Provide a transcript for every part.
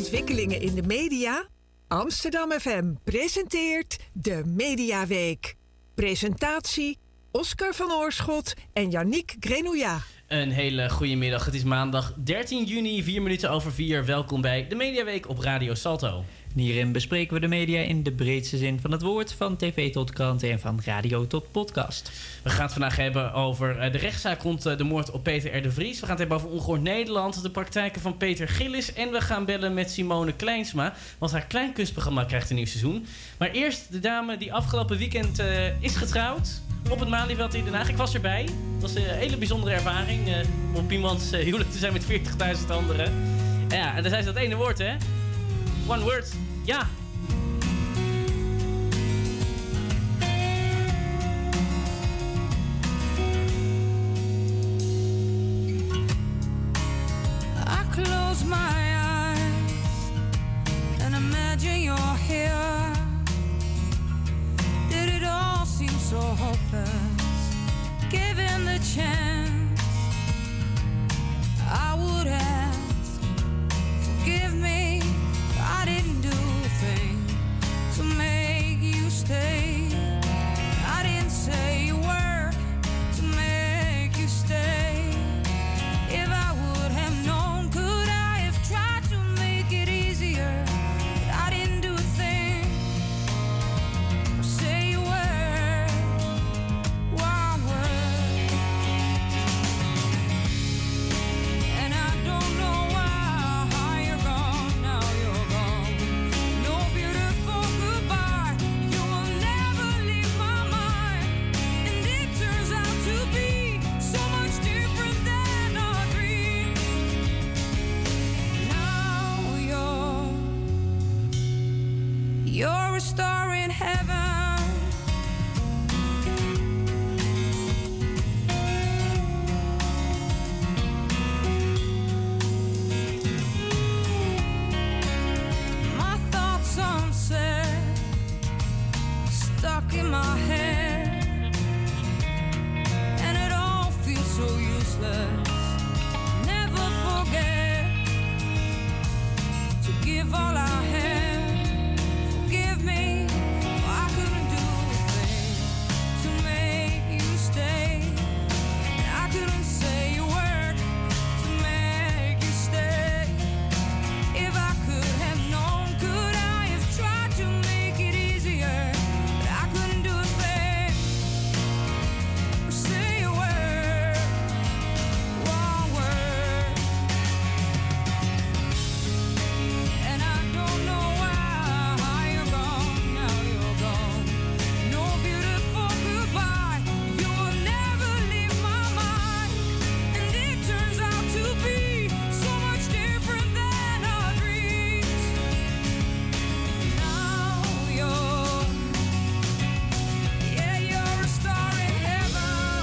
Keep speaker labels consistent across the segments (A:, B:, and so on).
A: ontwikkelingen in de media? Amsterdam FM presenteert de Mediaweek. Presentatie Oscar van Oorschot en Yannick Grenouillat.
B: Een hele goede middag. Het is maandag 13 juni, 4:04. Welkom bij de Mediaweek op Radio Salto.
C: Hierin bespreken we de media in de breedste zin van het woord, van tv tot kranten en van radio tot podcast.
B: We gaan het vandaag hebben over de rechtszaak rond de moord op Peter R. de Vries. We gaan het hebben over Ongehoord Nederland, de praktijken van Peter Gillis. En we gaan bellen met Simone Kleinsma, want haar kleinkunstprogramma krijgt een nieuw seizoen. Maar eerst de dame die afgelopen weekend is getrouwd op het Malieveld in Den Haag. Ik was erbij. Het was een hele bijzondere ervaring om op iemands huwelijk te zijn met 40.000 anderen. Ja, en dan zei ze dat ene woord, hè? One word. Ja.
D: I close my eyes and imagine you're here. Did it all seem so hopeless? Given the chance, I would ask, forgive me, I didn't do a thing to make you stay. I didn't say a word to make you stay. If I would have known, could I have tried to make it easier? But I didn't do a thing or say a word, one word. And I don't know why you're gone, now you're gone. No beautiful goodbye, you will never leave my mind. And it turns out to be so much different than our dreams. Now you're a star in heaven. My thoughts unsaid, stuck in my head, and it all feels so useless. Never forget to give all I had. Forgive me, I couldn't do a thing to make you stay. I couldn't say a word to make you stay. If I could have known, could I have tried to make it easier? But I couldn't do a thing or say a word, one word. And I don't know why you're gone, now you're gone. No beautiful goodbye, you will never leave my mind. And it turns out to be so much different than our dreams. Now you're a star in heaven.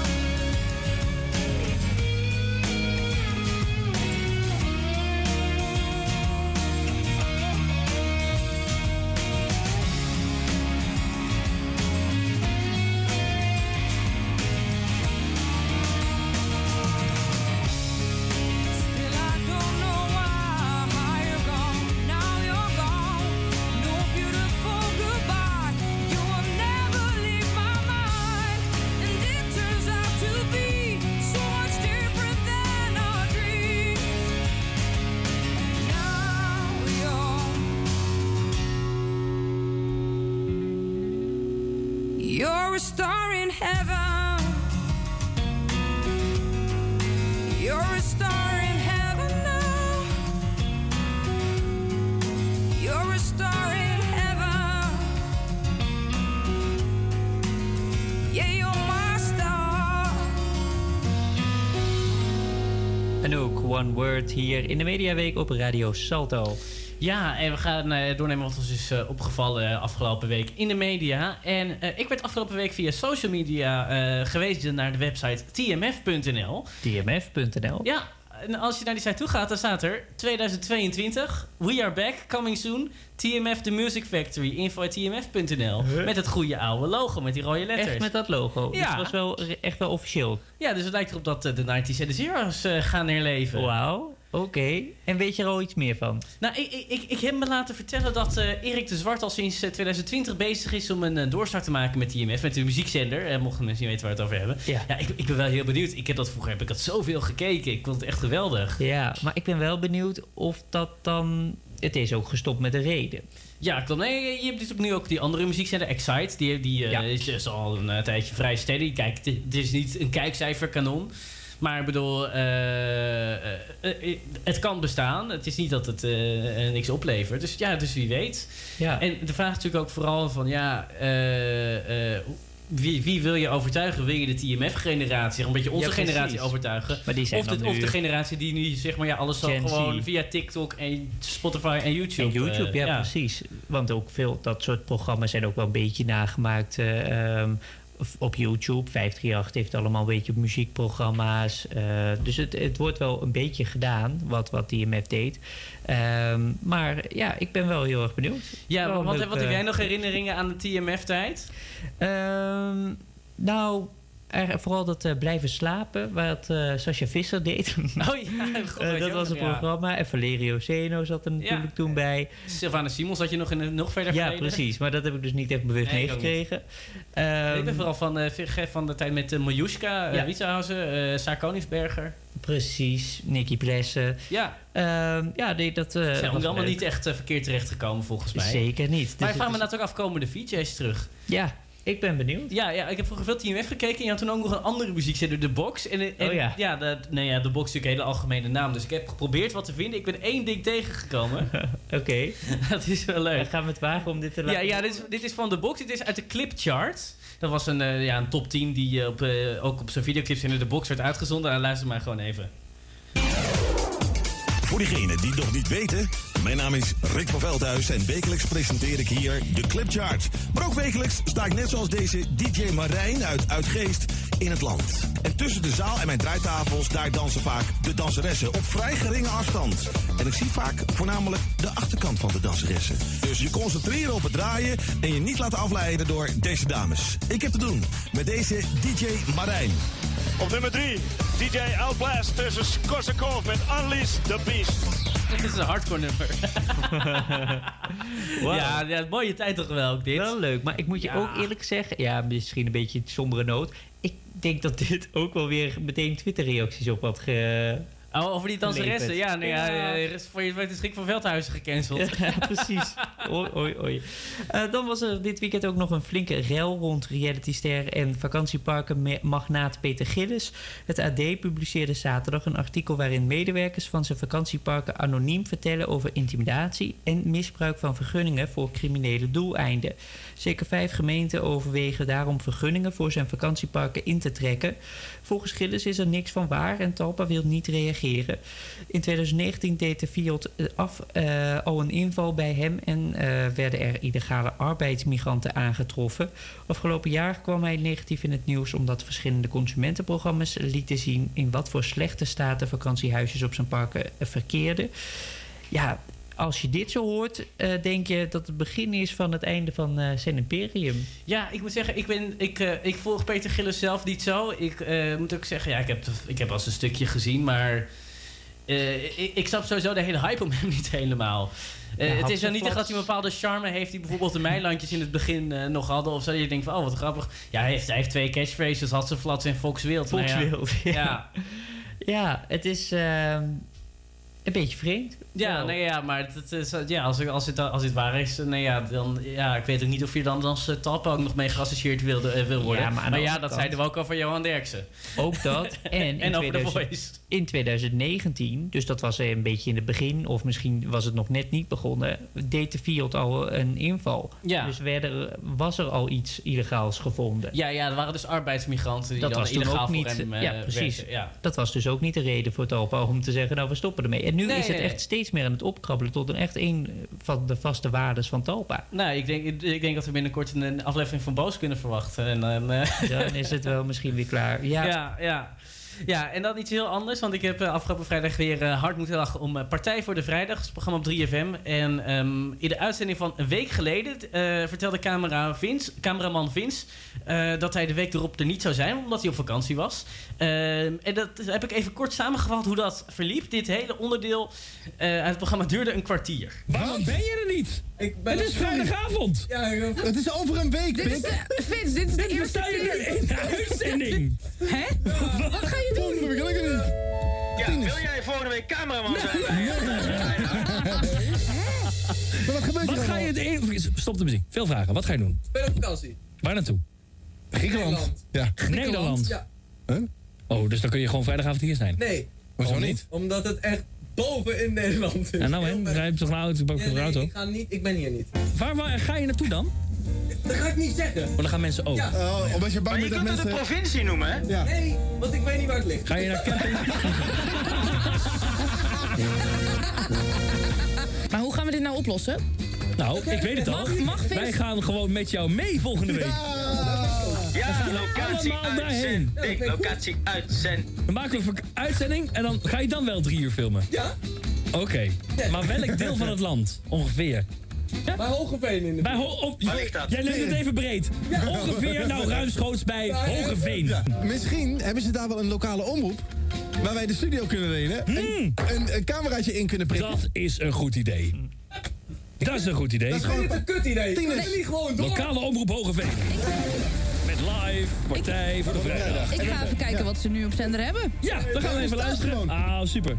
D: Still I don't know why you're gone, now you're gone. No beautiful goodbye, you will never leave my mind. And it turns out to be so much different than our dreams. Now you're a star in heaven. You're a star in heaven now. You're a star in heaven. Yeah, you're my star.
C: En ook One Word hier in de Mediaweek op Radio Salto.
B: Ja, en we gaan doornemen wat ons is opgevallen afgelopen week in de media. En ik werd afgelopen week via social media gewezen naar de website tmf.nl.
C: tmf.nl?
B: Ja, en als je naar die site toe gaat, dan staat er 2022, we are back, coming soon, TMF The Music Factory, info@tmf.nl. Met het goede oude logo, met die rode letters.
C: Echt met dat logo?
B: Ja.
C: Dus het was wel echt wel officieel?
B: Ja, dus het lijkt erop dat de 90s en de zeros gaan herleven.
C: Wauw. Oké. En weet je er al iets meer van?
B: Nou, ik heb me laten vertellen dat Erik de Zwart al sinds 2020 bezig is om een doorstart te maken met TMF, met de muziekzender. Mochten mensen niet weten waar we het over hebben. Ja, ik ben wel heel benieuwd. Vroeger heb ik dat zoveel gekeken. Ik vond het echt geweldig.
C: Ja, maar ik ben wel benieuwd of dat dan... Het is ook gestopt met een reden.
B: Ja, klopt. Nee, je hebt dus ook nu ook die andere muziekzender, Excite. Die is dus al een tijdje vrij steady. Kijk, het is niet een kijkcijferkanon. Maar ik bedoel, het kan bestaan. Het is niet dat het niks oplevert. Dus wie weet. Ja. En de vraag is natuurlijk ook vooral van... Wie wil je overtuigen? Wil je de TMF-generatie? Een beetje onze generatie overtuigen? Maar die zijn of de generatie die nu zeg maar alles zal gewoon via TikTok en Spotify en YouTube.
C: En YouTube, ja, precies. Want ook veel dat soort programma's zijn ook wel een beetje nagemaakt op YouTube. 538 heeft allemaal een beetje muziekprogramma's. Dus het wordt wel een beetje gedaan wat TMF deed. Maar ja, ik ben wel heel erg benieuwd.
B: Ja, wat heb jij nog herinneringen aan de TMF-tijd?
C: Nou, vooral dat blijven slapen, wat Sascha Visser deed.
B: Oh ja,
C: dat was een programma. En Valerio Zeno zat er natuurlijk toen bij.
B: Sylvana Simons had je nog nog verder
C: Ja,
B: verleden.
C: precies. Maar dat heb ik dus niet echt bewust meegekregen.
B: Ik ben vooral van de tijd met Miljuska, Wietsenhausen, Saar Koningsberger.
C: Precies, Nicky Plessen.
B: Ja.
C: Dat
B: zijn ook allemaal niet echt verkeerd terechtgekomen volgens mij.
C: Zeker niet.
B: Maar ik vraag me natuurlijk af, komen de VJ's terug?
C: Ja. Ik ben benieuwd.
B: Ja, ik heb vroeger veel TMF gekeken. En je had toen ook nog een andere muziekzender, The Box. The Box is natuurlijk een hele algemene naam. Dus ik heb geprobeerd wat te vinden. Ik ben 1 ding tegengekomen.
C: Oké.
B: Dat is wel leuk.
C: Dan gaan we het wagen om dit te laten.
B: Ja, dit is van The Box. Dit is uit de Clipchart. Dat was een top 10 die ook op zijn videoclips in de Box werd uitgezonden. Luister maar gewoon even.
E: Voor diegenen die het nog niet weten, mijn naam is Rick van Veldhuis en wekelijks presenteer ik hier de Clipchart. Maar ook wekelijks sta ik net zoals deze DJ Marijn uit Uitgeest in het land. En tussen de zaal en mijn draaitafels, daar dansen vaak de danseressen op vrij geringe afstand. En ik zie vaak voornamelijk de achterkant van de danseressen. Dus je concentreren op het draaien en je niet laten afleiden door deze dames. Ik heb te doen met deze DJ Marijn.
F: Op nummer 3, DJ Outblast tussen Korsakov met Unleash the Beast.
B: Dit is een hardcore nummer.
C: Wow.
B: Ja, mooie tijd toch wel ook dit.
C: Wel leuk, maar ik moet je ook eerlijk zeggen... Ja, misschien een beetje een sombere noot. Ik denk dat dit ook wel weer meteen Twitter-reacties op had
B: over die danseressen. Ja, voor je weet is Rick van Veldhuizen gecanceld.
C: Ja, precies. Oei. Dan was er dit weekend ook nog een flinke rel rond realityster en vakantieparkenmagnaat Peter Gillis. Het AD publiceerde zaterdag een artikel waarin medewerkers van zijn vakantieparken anoniem vertellen over intimidatie en misbruik van vergunningen voor criminele doeleinden. Zeker 5 gemeenten overwegen daarom vergunningen voor zijn vakantieparken in te trekken. Volgens Gillis is er niks van waar en Talpa wil niet reageren. In 2019 deed de FIOD al een inval bij hem en werden er illegale arbeidsmigranten aangetroffen. Afgelopen jaar kwam hij negatief in het nieuws omdat verschillende consumentenprogramma's lieten zien in wat voor slechte staat de vakantiehuisjes op zijn parken verkeerden. Ja, als je dit zo hoort, denk je dat het begin is van het einde van zijn imperium. Ja,
B: ik moet zeggen, ik volg Peter Gillis zelf niet zo. Ik moet ook zeggen, ik heb wel eens een stukje gezien, maar ik snap sowieso de hele hype om hem niet helemaal. Het is zo niet echt dat hij een bepaalde charme heeft die bijvoorbeeld de Meilandjes in het begin nog hadden. Of zo. Je denkt van, wat grappig. Ja, hij heeft 2 catchphrases, had ze flats en Volkswild.
C: Volkswild, ja. Ja, het is een beetje vreemd.
B: Ja, maar als dit waar is, dan ik weet ook niet of je dan als Talpa ook nog mee geassocieerd wil worden. Ja, maar dat zeiden we ook al van Johan Derksen.
C: Ook dat. En
B: over The Voice.
C: In 2019, dus dat was een beetje in het begin, of misschien was het nog net niet begonnen, deed de FIOD al een inval. Ja. Dus was er al iets illegaals gevonden.
B: Ja, er waren dus arbeidsmigranten die dat dan illegaal voor hem
C: precies.
B: werkten. Ja.
C: Dat was dus ook niet de reden voor Talpa om te zeggen, we stoppen ermee. En nu is het echt steeds meer aan het opkrabbelen tot een van de vaste waardes van Talpa.
B: Nou, ik denk dat we binnenkort een aflevering van Boos kunnen verwachten. En,
C: dan is het wel misschien weer klaar. Ja.
B: Ja, en dan iets heel anders. Want ik heb afgelopen vrijdag weer hard moeten lachen om Partij voor de Vrijdag. Het programma op 3FM. En in de uitzending van een week geleden vertelde cameraman Vince dat hij de week erop er niet zou zijn, omdat hij op vakantie was. En dat heb ik even kort samengevat hoe dat verliep. Dit hele onderdeel uit het programma duurde een kwartier.
G: Waarom ben je er niet? Het is vrijdagavond.
H: Ja, het is over een week, Pik.
I: Vince, dit is de eerste keer.
G: in de uitzending.
I: Hè? Wat ga je doen?
H: Volgende week lukt het niet.
F: Ja, wil jij volgende week cameraman zijn?
H: Maar wat gebeurt
G: Wat
H: er
G: ga je... Stop de muziek. Veel vragen. Wat ga je doen?
H: Ik ben op vakantie.
G: Waar naartoe?
H: Griekenland. Ja.
G: Nederland.
H: Ja.
G: Huh? Oh, dus dan kun je gewoon vrijdagavond hier zijn?
H: Nee.
G: Hoezo niet?
H: Omdat het echt boven in Nederland is.
G: En nou, hè? Jij hebt toch een auto?
H: Ik ben hier niet.
G: Waar ga je naartoe dan?
H: Dat ga ik niet zeggen.
G: Want dan gaan mensen ook.
H: Ja.
E: Omdat je bang
F: Maar je
E: bent dat
F: kunt het
E: mensen...
F: de provincie noemen, hè?
E: Ja.
H: Nee, want ik weet niet waar het ligt.
G: Ga je naar camping?
I: Maar hoe gaan we dit nou oplossen?
G: Nou, ik weet het al.
I: Mag Vince?
G: Wij gaan gewoon met jou mee volgende week.
F: Ja, locatie
G: allemaal daarheen.
F: uitzending. Locatie uitzending.
G: Dan maken we een uitzending en dan ga je dan wel 3 uur filmen.
H: Ja?
G: Oké. Maar welk deel van het land? Ongeveer.
H: Bij Hogeveen in de
F: Waar ligt dat?
G: Jij legt het even breed. Ongeveer, nou ruimschoots bij Hogeveen.
E: Misschien hebben ze daar wel een lokale omroep waar wij de studio kunnen lenen. Een cameraatje in kunnen prikken.
G: Dat is een goed idee. Dat is een goed idee.
H: Dat is gewoon een kut idee.
E: Tieners.
H: Dat is niet gewoon door.
G: Lokale omroep Hogeveen. Met live, Partij voor de Vrijdag.
I: Ik ga even kijken wat ze nu op zender hebben.
G: Ja, dan gaan we even luisteren. Ah, super.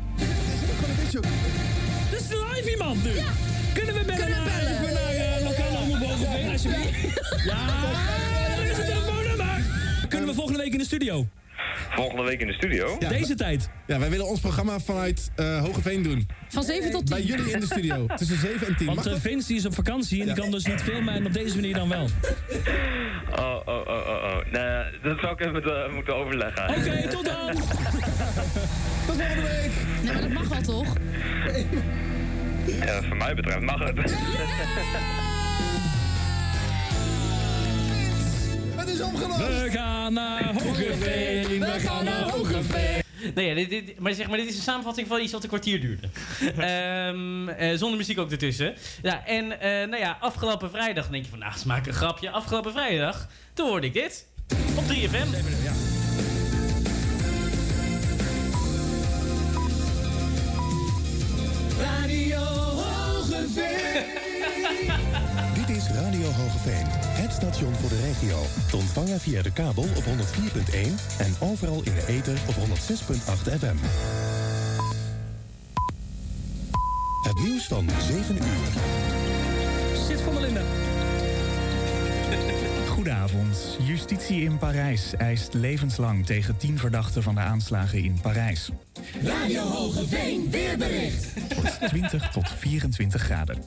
G: Dat is live iemand nu.
I: Ja.
G: Kunnen we bellen naar lokale omroep Hogeveen, alsjeblieft? Ja, daar is het telefoonnummer. Kunnen we volgende week in de studio?
F: Volgende week in de studio?
E: Ja.
G: Deze tijd.
E: Ja, wij willen ons programma vanuit Hogeveen doen.
I: Van 7 tot 10.
E: Bij jullie in de studio. Tussen 7 en 10.
G: Want
E: Mag dat?
G: Vince die is op vakantie en die kan dus niet filmen en op deze manier dan wel.
F: Oh. Nee, dat zou ik even moeten overleggen.
G: Oké, tot dan.
E: Tot volgende week.
I: Nee, maar dat mag wel toch?
F: Ja, wat mij betreft mag het.
E: Het is opgelost.
G: We gaan naar Hogeveen. We gaan naar Hogeveen.
B: Nee, maar dit is een samenvatting van iets wat een kwartier duurde. Zonder muziek ook ertussen. Ja, en afgelopen vrijdag dan denk je van, nou, smaak een grapje. Afgelopen vrijdag, toen hoorde ik dit. Op 3FM.
G: Ja.
H: Radio Hogeveen.
J: Dit is Radio Hogeveen, het station voor de regio. Te ontvangen via de kabel op 104.1 en overal in de ether op 106.8 FM. Het nieuws van 7 uur.
G: Zit van Melinda.
K: Goedenavond. Justitie in Parijs eist levenslang tegen 10 verdachten van de aanslagen in Parijs.
H: Radio Hogeveen, weerbericht.
K: Het wordt 20 tot 24 graden.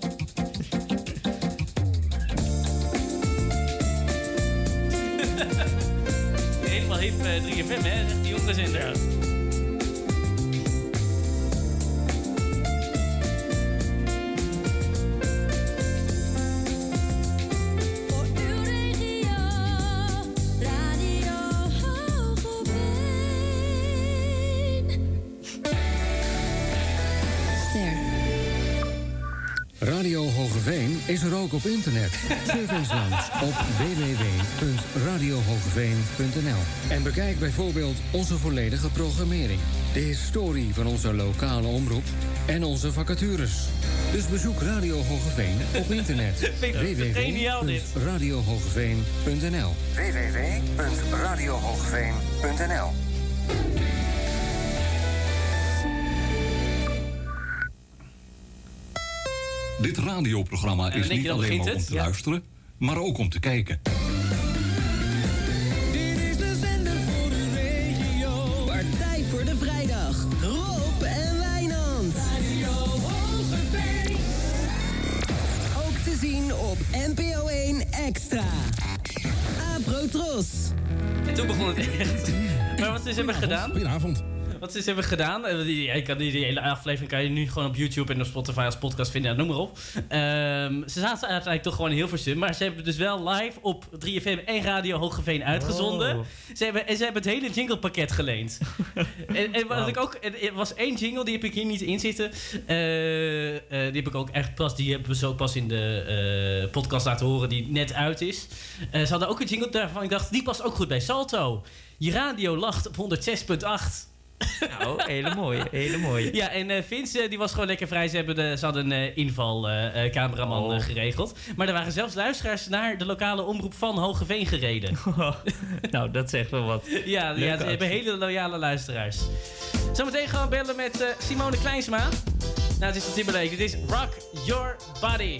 B: Helemaal hip 3FM, hè? Zegt die jongens in daar.
D: Voor uw regio, Radio Hogeveen. Ster.
L: Radio Hogeveen is er ook op internet. Geef ons langs op www.radiohogeveen.nl. En bekijk bijvoorbeeld onze volledige programmering, de historie van onze lokale omroep en onze vacatures. Dus bezoek Radio Hogeveen op internet. www.radiohogeveen.nl. www.radiohogeveen.nl.
M: Dit radioprogramma is niet alleen maar om te luisteren, maar ook om te kijken.
H: Dit is de zender voor de regio.
N: Partij voor de Vrijdag. Rob en Wijnand.
H: Radio Hogeveen.
N: Ook te zien op NPO 1 Extra. Afro Tros.
B: En toen begon het echt. Maar wat ze hebben gedaan...
E: Goedenavond.
B: Wat ze hebben gedaan. Die hele aflevering kan je nu gewoon op YouTube en op Spotify als podcast vinden. Noem maar op. Ze zaten uiteindelijk toch gewoon in Hilversum. Maar ze hebben dus wel live op 3FM en Radio Hoogeveen uitgezonden.
C: Oh.
B: Ze hebben het hele jinglepakket geleend. en wat ik ook... Er was 1 jingle, die heb ik hier niet in zitten. Die heb ik ook echt pas... Die hebben we ook pas in de podcast laten horen die net uit is. Ze hadden ook een jingle daarvan. Ik dacht, die past ook goed bij Salto. Je radio lacht op 106.8.
C: Nou, hele mooie.
B: Ja, en Vince die was gewoon lekker vrij. Ze hadden een invalcameraman geregeld. Maar er waren zelfs luisteraars naar de lokale omroep van Hoogeveen gereden.
C: Nou, dat zegt wel wat.
B: Ja, ze hebben hele loyale luisteraars. Zometeen gaan we bellen met Simone Kleinsma. Nou, het is de Timberlake. Dit is Rock Your Body.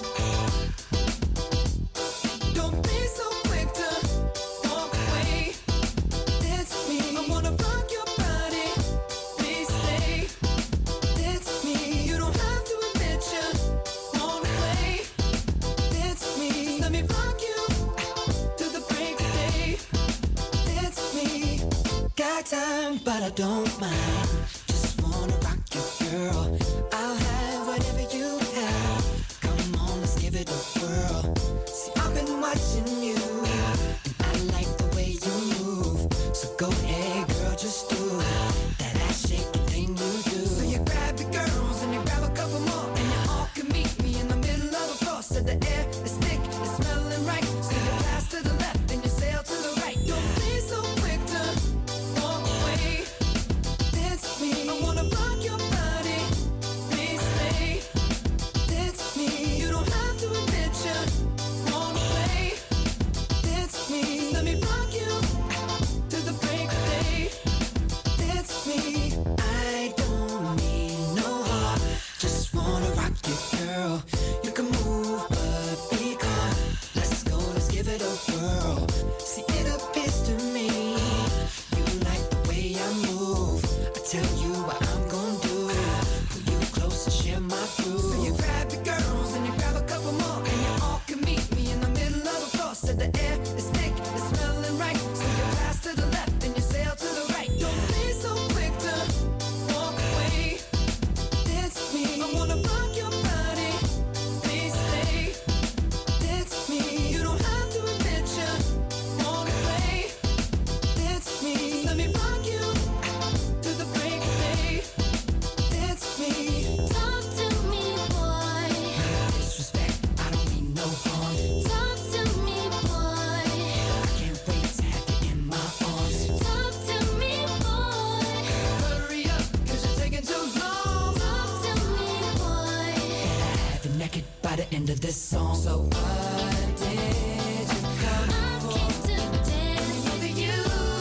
D: Don't be so quick to walk away. That's me. I wanna rock your body. Please stay. That's me. You don't have to admit you wanna play. That's me. Let me rock you to the break of day. That's me. Got time, but I don't mind. Just wanna rock you, girl. I'll have whatever you have. Come on, let's give it a whirl. See, I've been watching you, and I like the way you move. So go ahead, girl, just do that ass shaking thing you do. So you grab your girls and you grab a couple more, and you all can meet me in the middle of the floor. So the air is thick, it's smelling right. So you pass to the left and you sail to the right. Don't be so quick to walk away. That's me. I wanna rock your body. Please stay. That's me. You don't have to admit you wanna play. That's me. Let me rock you to the break of day. That's me. I don't need no heart. Just wanna rock you, girl. You can move, but be calm. Let's go, let's give it a whirl. See, it appears to me you like the way I move. I tell you what I'm gonna do. Pull you close and share my groove. So you grab your girls and you grab a couple more, and you all can meet me in the middle of the floor. So the air is thick, it's smelling right. So you pass to the left and you sail to the right. Don't be so quick to walk away. That's me. I wanna rock your body. Please stay. That's me. You don't have to admit you wanna play. That's me. Let me rock you to the break of day. That's me. Talk to me, boy. Disrespect, I don't mean no harm. Talk to me, boy. I can't wait to have you in my arms. Talk to me, boy. Hurry up, 'cause you're taking too long. Talk to me, boy. And I have you naked by the end of this song. So what did you come for? I came to dance with you.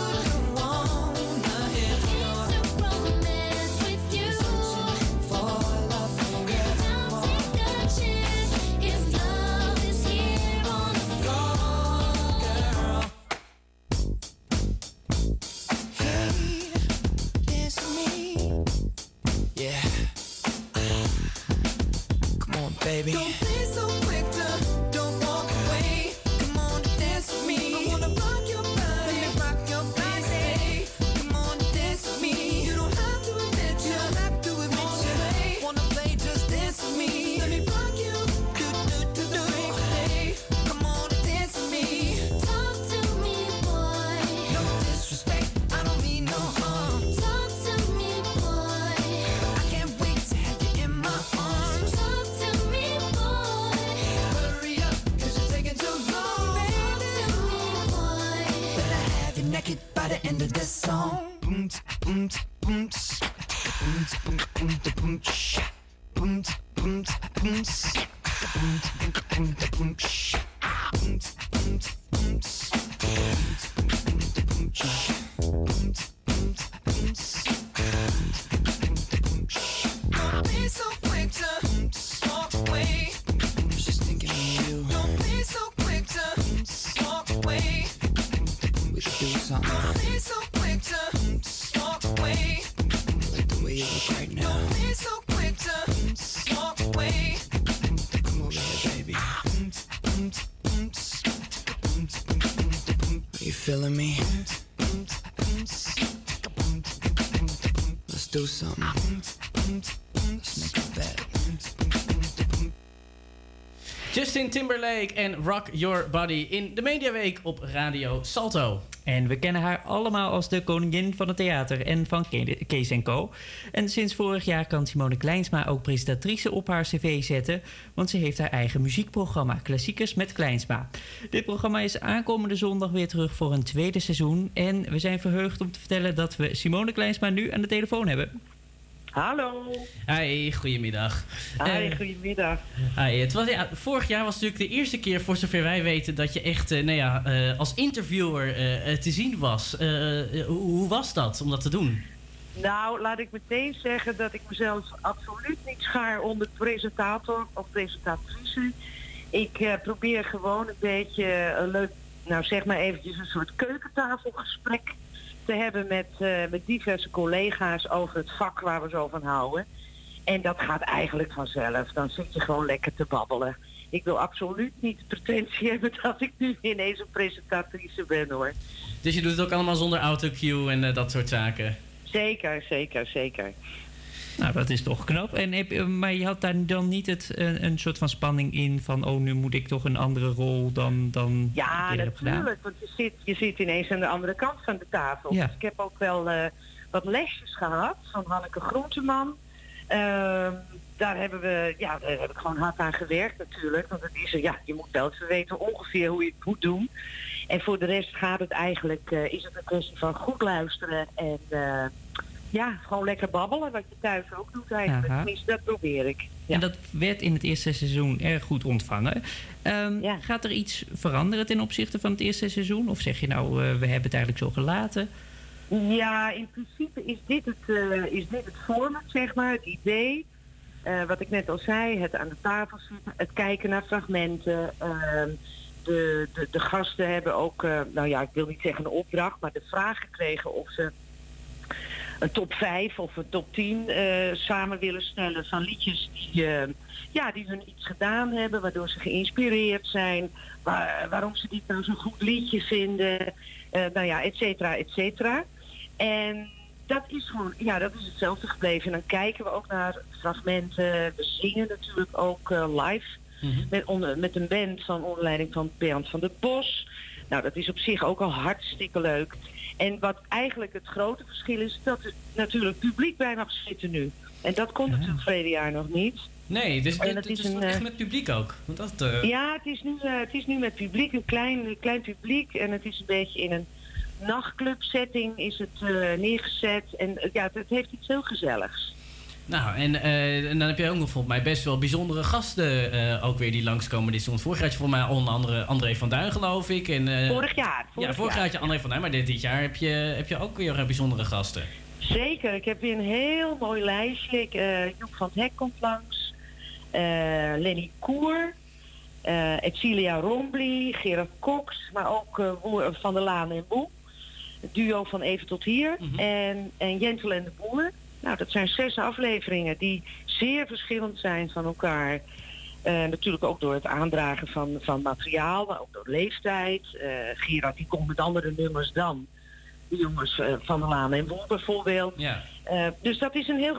D: Wanna hit your romance with you. For love, girl. Now take a chance. If love is here on the floor, girl. Hey, it's me. Yeah. Come on, baby. Don't be so quick to don't walk away. Come on, dance with me. I wanna rock your body. Let me rock your body. Come on, dance with me. You don't have to admit you. Wanna play, just dance with me. Let me rock you. Do the break of day. Come on, dance with me. Talk to me, boy. No disrespect, I don't mean no harm. Talk to me, boy. I can't wait to have you in my arms. Talk to me, boy. Hurry up, 'cause you're taking too long. Talk to me, boy. Better have you naked by the end of this song. Don't be so quick to walk away. I was just thinking of you. Don't be so quick to walk away. We could do something. Don't be so quick to walk away. I like the way you look right now. Don't be so quick to walk away. Come over here, baby. Are you feeling me?
O: do something. Let's make a bet.
B: Justin Timberlake en Rock Your Body in de Mediaweek op Radio Salto.
C: En we kennen haar allemaal als de koningin van het theater en van Kees & Co. En sinds vorig jaar kan Simone Kleinsma ook presentatrice op haar cv zetten, want ze heeft haar eigen muziekprogramma, Klassiekers met Kleinsma. Dit programma is aankomende zondag weer terug voor een tweede seizoen. En we zijn verheugd om te vertellen dat we Simone Kleinsma nu aan de telefoon hebben.
P: Hallo.
B: Hi, goedemiddag.
P: Hi, goedemiddag.
B: Hi, vorig jaar was natuurlijk de eerste keer, voor zover wij weten, dat je echt als interviewer te zien was. Hoe was dat om dat te doen?
P: Nou, laat ik meteen zeggen dat ik mezelf absoluut niet schaar onder presentator of presentatrice. Ik probeer gewoon een beetje een leuk, nou zeg maar eventjes een soort keukentafelgesprek te hebben met diverse collega's over het vak waar we zo van houden. En dat gaat eigenlijk vanzelf. Dan zit je gewoon lekker te babbelen. Ik wil absoluut niet de pretentie hebben dat ik nu ineens een presentatrice ben, hoor.
B: Dus je doet het ook allemaal zonder autocue en dat soort zaken?
P: Zeker, zeker, zeker.
C: Nou, dat is toch knap. Maar je had daar dan niet een soort van spanning in van, oh, nu moet ik toch een andere rol dan
P: ja,
C: ik heb gedaan?
P: natuurlijk, want je zit ineens aan de andere kant van de tafel.
C: Ja.
P: Dus ik heb ook wel wat lesjes gehad van Hanneke Groenteman. Daar heb ik gewoon hard aan gewerkt natuurlijk. Want het is, je moet wel even weten ongeveer hoe je het moet doen. En voor de rest gaat het eigenlijk, is het een kwestie van goed luisteren en gewoon lekker babbelen, wat je thuis ook doet eigenlijk.
C: Aha.
P: Tenminste, dat probeer ik. Ja.
C: En dat werd in het eerste seizoen erg goed ontvangen. Gaat er iets veranderen ten opzichte van het eerste seizoen? Of zeg je nou, we hebben het eigenlijk zo gelaten?
P: Ja, in principe is dit het format, zeg maar, het idee. Wat ik net al zei, het aan de tafel zitten, het kijken naar fragmenten. De gasten hebben ook, ik wil niet zeggen een opdracht, maar de vraag gekregen of ze een top 5 of een top 10 samen willen stellen van liedjes die hun iets gedaan hebben, waardoor ze geïnspireerd zijn, waarom ze dit nou zo'n goed liedje vinden, et cetera, et cetera. En dat is gewoon, dat is hetzelfde gebleven. En dan kijken we ook naar fragmenten. We zingen natuurlijk ook live met een band onder leiding van Bernd van der Bos. Nou, dat is op zich ook al hartstikke leuk. En wat eigenlijk het grote verschil is, dat er natuurlijk publiek bij mag zitten nu. En dat komt natuurlijk verleden jaar nog niet.
B: Nee, dus het is echt met publiek ook. Want dat,
P: Ja, het is nu met publiek, een klein publiek. En het is een beetje in een nachtclub-setting is het neergezet. En het heeft iets heel gezelligs.
B: Nou, en dan heb je ook nog volgens mij best wel bijzondere gasten ook weer die langskomen. Vorig jaar had je volgens mij onder andere André van Duin, geloof ik. En,
P: vorig jaar
B: had je André van Duin, maar dit jaar heb je ook weer bijzondere gasten.
P: Zeker, ik heb weer een heel mooi lijstje. Joep van het Hek komt langs. Lenny Koer. Edcilia Rombly, Gerard Cox, maar ook Van der Laan en Boe. Het duo van Even tot Hier. En Jentel en de Boer. Nou, dat zijn 6 afleveringen die zeer verschillend zijn van elkaar. Natuurlijk ook door het aandragen van materiaal, maar ook door leeftijd. Gerard die komt met andere nummers dan de jongens van der Laan en Boer bijvoorbeeld. Ja. Dus dat is een heel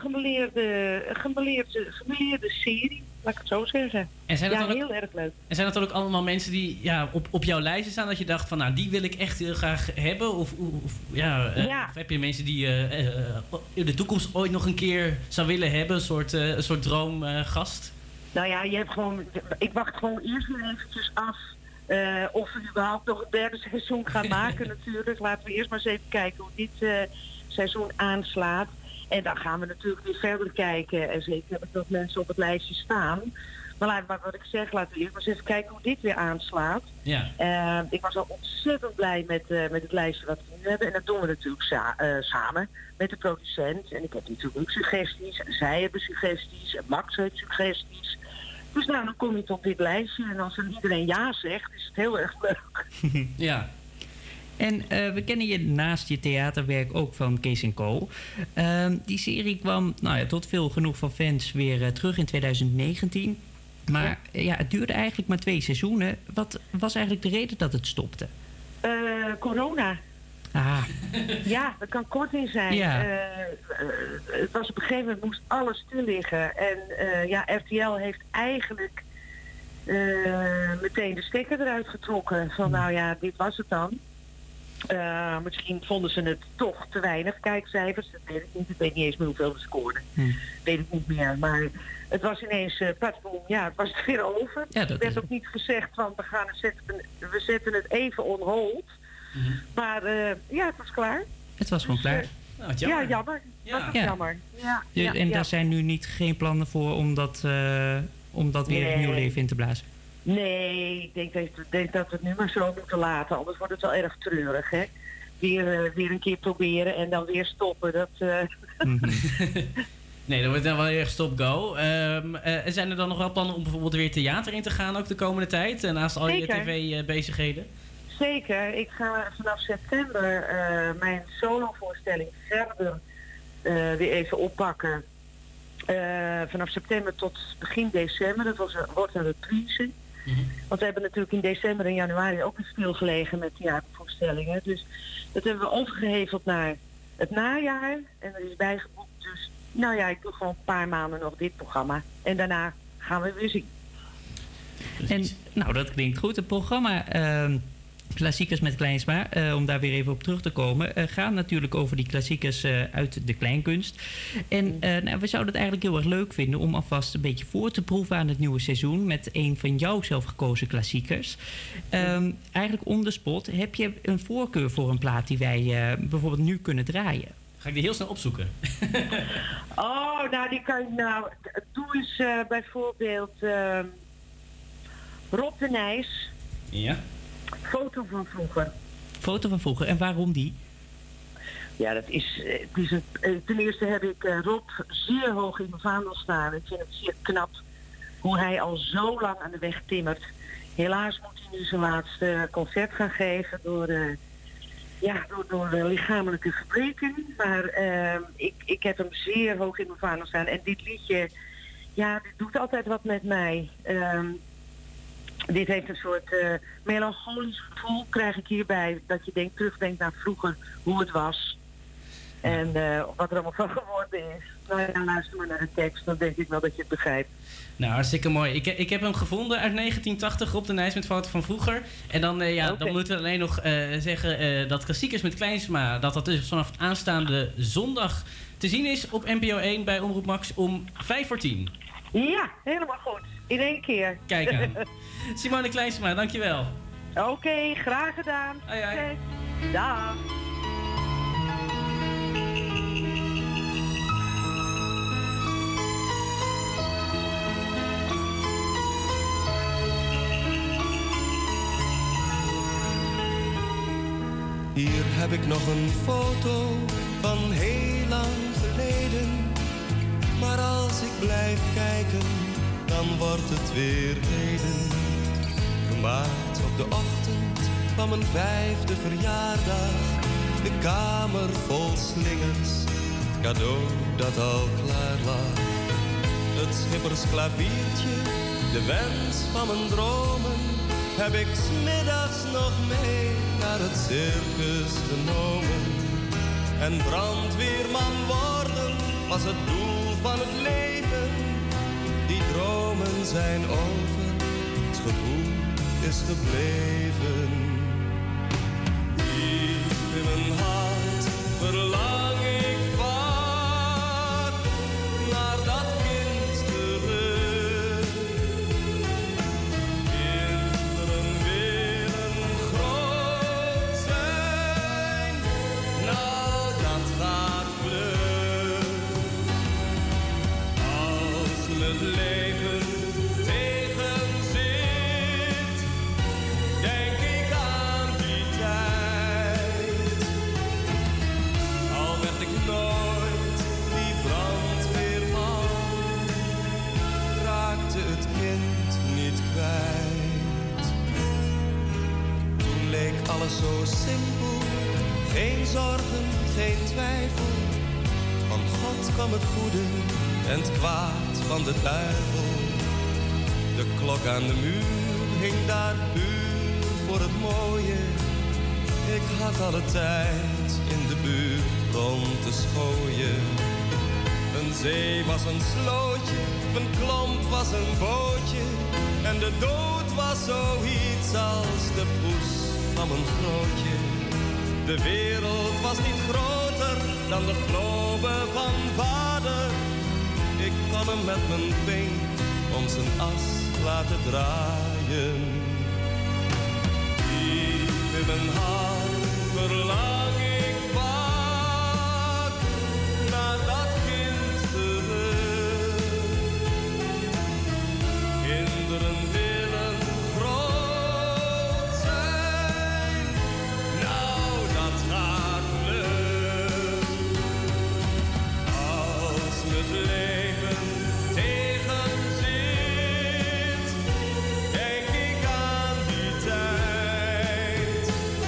P: gemêleerde serie, laat ik het zo zeggen. En zijn dat heel erg leuk. En
B: zijn dat dan ook allemaal mensen die op jouw lijstje staan, dat je dacht van, nou, die wil ik echt heel graag hebben? Of heb je mensen die in de toekomst ooit nog een keer zou willen hebben, een soort droomgast?
P: Nou ja, ik wacht gewoon eerst weer eventjes af of we überhaupt nog een derde seizoen gaan maken natuurlijk. Laten we eerst maar eens even kijken hoe dit seizoen aanslaat. En dan gaan we natuurlijk weer verder kijken. En zeker heb ik nog mensen op het lijstje staan. Maar wat ik zeg, laten we eerst maar eens even kijken hoe dit weer aanslaat. Ja. Ik was al ontzettend blij met het lijstje wat we nu hebben. En dat doen we natuurlijk samen met de producent. En ik heb natuurlijk ook suggesties. En zij hebben suggesties. En Max heeft suggesties. Dus nou, dan kom je tot dit lijstje. En als er iedereen ja zegt, is het heel erg leuk.
B: Ja.
C: En we kennen je naast je theaterwerk ook van Kees & Co. Die serie kwam tot veel genoeg van fans weer terug in 2019. Maar het duurde eigenlijk maar 2 seizoenen. Wat was eigenlijk de reden dat het stopte?
P: Corona. Ja, dat kan kort in zijn.
C: Ja.
P: Het was op een gegeven moment moest alles stil liggen. En RTL heeft eigenlijk meteen de stekker eruit getrokken. Van nou ja, dit was het dan. Misschien vonden ze het toch te weinig kijkcijfers. Dat weet ik niet. Ik weet niet eens meer hoeveel we scoorden. Weet ik niet meer. Maar het was ineens, het was het weer over.
C: Ja,
P: er werd ook niet gezegd van we zetten het even on hold. Maar het was klaar.
C: Het was gewoon klaar.
P: Jammer. Jammer. Jammer. Ja,
C: en daar zijn nu geen plannen voor om dat weer een nieuw leven in te blazen?
P: Nee, ik denk dat we het nu maar zo moeten laten. Anders wordt het wel erg treurig, hè? Weer een keer proberen en dan weer stoppen. Dat,
B: Nee, dat wordt dan wel erg stop-go. Zijn er dan nog wel plannen om bijvoorbeeld weer theater in te gaan ook de komende tijd? Naast al je tv-bezigheden?
P: Zeker. Ik ga vanaf september mijn solovoorstelling verder weer even oppakken. Vanaf september tot begin december. Dat wordt een reprise. Want we hebben natuurlijk in december en januari ook weer stilgelegen met theatervoorstellingen. Dus dat hebben we overgeheveld naar het najaar. En er is bijgeboekt. Dus ik doe gewoon een paar maanden nog dit programma. En daarna gaan we weer zien.
C: En dat klinkt goed. Het programma Klassiekers met Kleinsma, om daar weer even op terug te komen, gaan natuurlijk over die klassiekers uit de kleinkunst. En we zouden het eigenlijk heel erg leuk vinden om alvast een beetje voor te proeven aan het nieuwe seizoen met een van jouw zelfgekozen klassiekers. Eigenlijk on the spot, heb je een voorkeur voor een plaat die wij bijvoorbeeld nu kunnen draaien?
B: Ga ik die heel snel opzoeken?
P: Die kan je doe eens bijvoorbeeld Rob de Nijs.
B: Ja.
P: Foto van vroeger.
C: Foto van vroeger. En waarom die?
P: Ja, dat is ten eerste heb ik Rob zeer hoog in mijn vaandel staan. Ik vind het zeer knap hoe hij al zo lang aan de weg timmert. Helaas moet hij nu zijn laatste concert gaan geven door lichamelijke gebreken. Maar ik heb hem zeer hoog in mijn vaandel staan. En dit liedje, dit doet altijd wat met mij. Dit heeft een soort melancholisch gevoel, krijg ik hierbij. Dat je terugdenkt naar vroeger, hoe het was. En wat er allemaal van geworden is. Luister maar naar de tekst, dan denk ik wel dat je het begrijpt.
B: Nou, hartstikke mooi. Ik heb hem gevonden uit 1980 op de Nijs met Foto van vroeger. En dan, dan moeten we alleen nog zeggen dat Klassiekers met Kleinsma, dat dus vanaf aanstaande zondag te zien is op NPO 1 bij Omroep Max om 5:10.
P: Ja, helemaal goed. In één keer.
B: Kijk aan. Simone Kleinsma, dankjewel.
P: Oké, graag gedaan.
B: Hoi.
P: Dag.
Q: Hier heb ik nog een foto van heel lang geleden. Maar als ik blijf kijken, dan wordt het weer heden. Gemaakt op de ochtend van mijn 5e verjaardag. De kamer vol slingers, cadeau dat al klaar lag. Het schippersklaviertje, de wens van mijn dromen, heb ik 's middags nog mee naar het circus genomen. En brandweerman worden was het doel van het leven. Die dromen zijn over, het gevoel is gebleven. Diep in mijn hart verlang ik vaak naar dat kind terug. Kinderen willen groot zijn, nou dat gaat vlug. Als het leven tegenzit, denk ik aan die tijd. Al werd ik nooit die brandweerman, raakte het kind niet kwijt. Toen leek alles zo simpel, geen zorgen, geen twijfel. Van God kwam het goede en het kwaad van de duivel. De klok aan de muur hing daar puur voor het mooie. Ik had alle tijd in de buurt rond te schooien. Een zee was een slootje, een klomp was een bootje. En de dood was zoiets als de poes van een grootje. De wereld was niet groter dan de globe van vader. Ik kon hem met mijn pink om zijn as laten draaien. Diep in mijn hart verlang ik vaak naar dat kind terug. Kinderen willen groot zijn, nou dat gaat vlug. Als me het leven tegenzit, denk ik aan die tijd.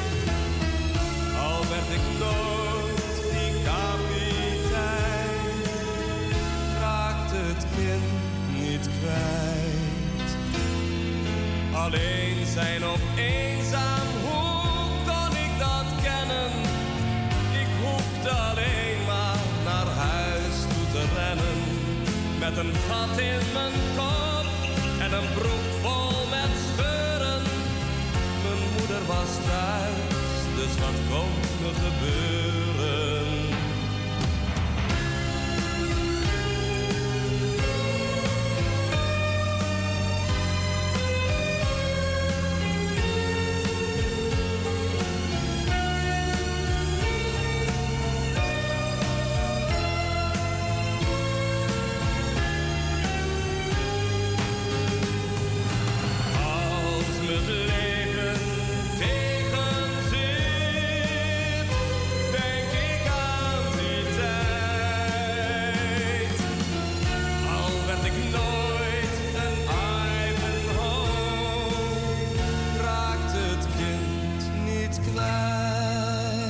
Q: Al werd ik nooit die kapitein, raakte het kind niet kwijt. Alleen zijn of eenzaam, hoe kon ik dat kennen? Ik hoefde alleen maar naar huis toe te rennen. Met een gat in mijn kop en een broek vol met scheuren. Mijn moeder was thuis, dus wat kon er gebeuren? Als me het leven tegenzit, denk ik aan die tijd. Al werd ik nooit een Ivanhoe, raakte het kind niet kwijt.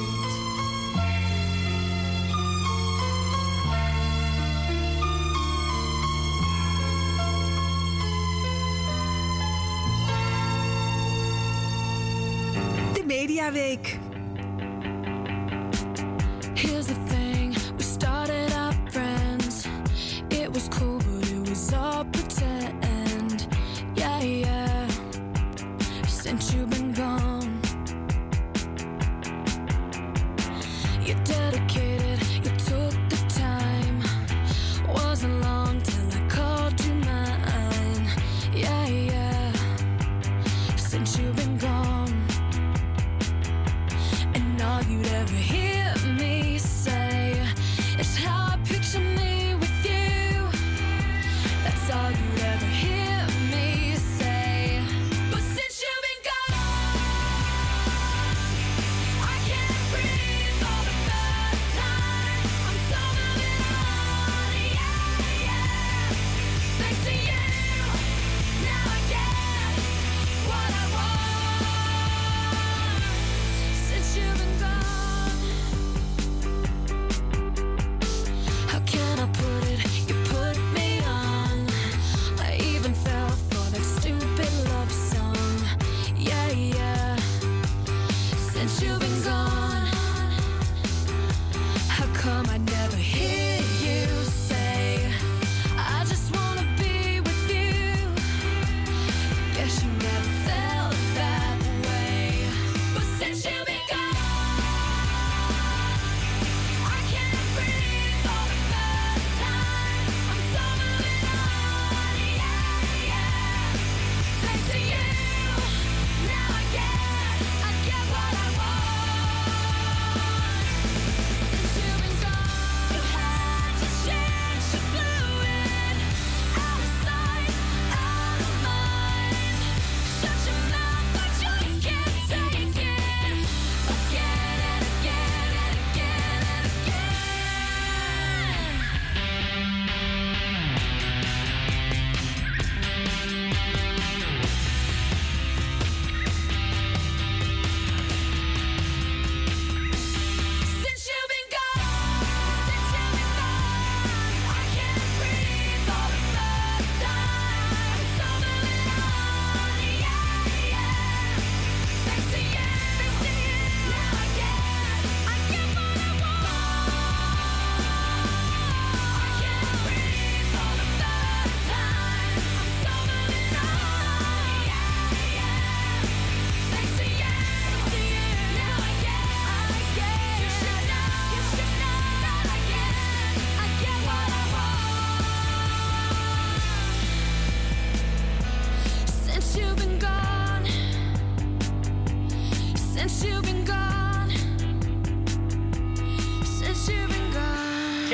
A: De Mediaweek.
D: Here's the thing, we started out friends. It was cool, but it was all pretend. Yeah, yeah. Since you've been gone, you dedicated, you took the time. Wasn't long till I called you mine. Yeah, yeah. Since you've been gone, and all you'd ever hear me say is how I picture me with you. That's all you'd ever hear me say. But since you've been gone, I can't breathe for the first time.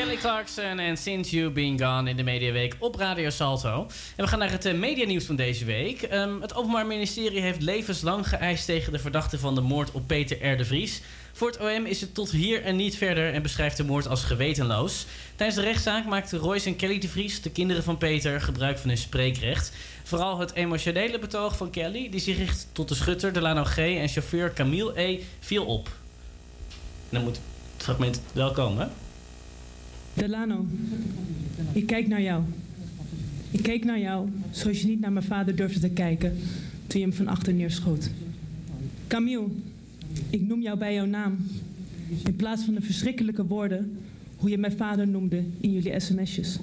B: Kelly Clarkson en Since You Been Gone in de Mediaweek op Radio Salto. En we gaan naar het medianieuws van deze week. Het Openbaar Ministerie heeft levenslang geëist tegen de verdachte van de moord op Peter R. de Vries. Voor het OM is het tot hier en niet verder en beschrijft de moord als gewetenloos. Tijdens de rechtszaak maakten Royce en Kelly de Vries, de kinderen van Peter, gebruik van hun spreekrecht. Vooral het emotionele betoog van Kelly, die zich richt tot de schutter Delano G. en chauffeur Camille E. viel op. En dan moet het fragment wel komen.
R: Delano, ik kijk naar jou. Ik keek naar jou zoals je niet naar mijn vader durfde te kijken toen je hem van achter neerschoot. Camille, ik noem jou bij jouw naam. In plaats van de verschrikkelijke woorden hoe je mijn vader noemde in jullie sms'jes.